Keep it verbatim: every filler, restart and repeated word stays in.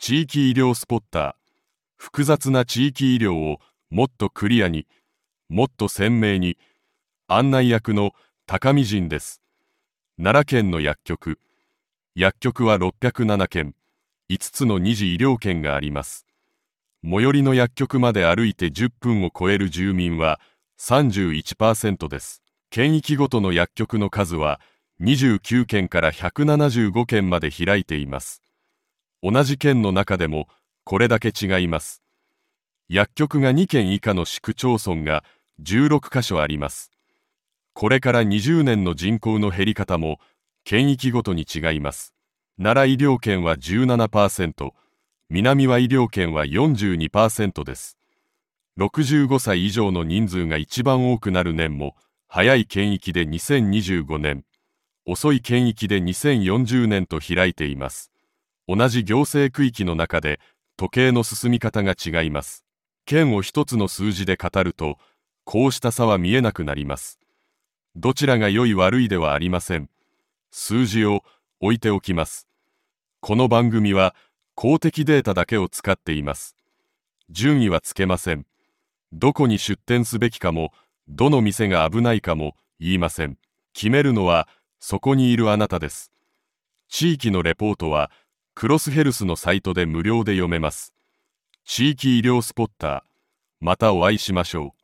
地域医療スポッター。複雑な地域医療をもっとクリアに、もっと鮮明に。案内役の高見仁です。奈良県の薬局。薬局はろっぴゃくななけん、いつつの二次医療圏があります。最寄りの薬局まで歩いてじゅっぷんを超える住民は さんじゅういちパーセント です。県域ごとの薬局の数はにじゅうきゅうけんからひゃくななじゅうごけんまで開いています。同じ県の中でもこれだけ違います。薬局がにけん以下の市区町村がじゅうろくかしょあります。これからにじゅうねんの人口の減り方も県域ごとに違います。奈良医療圏は じゅうななパーセント、南は医療圏は よんじゅうにパーセント です。ろくじゅうごさい以上の人数が一番多くなる年も、早い県域でにせんにじゅうごねん、遅い県域でにせんよんじゅうねんと開いています。同じ行政区域の中で時計の進み方が違います。県を一つの数字で語ると、こうした差は見えなくなります。どちらが良い悪いではありません。数字を置いておきます。この番組は公的データだけを使っています。順位はつけません。どこに出店すべきかも、どの店が危ないかも言いません。決めるのはそこにいるあなたです。地域のレポートはクロスヘルスのサイトで無料で読めます。地域医療スポッター。またお会いしましょう。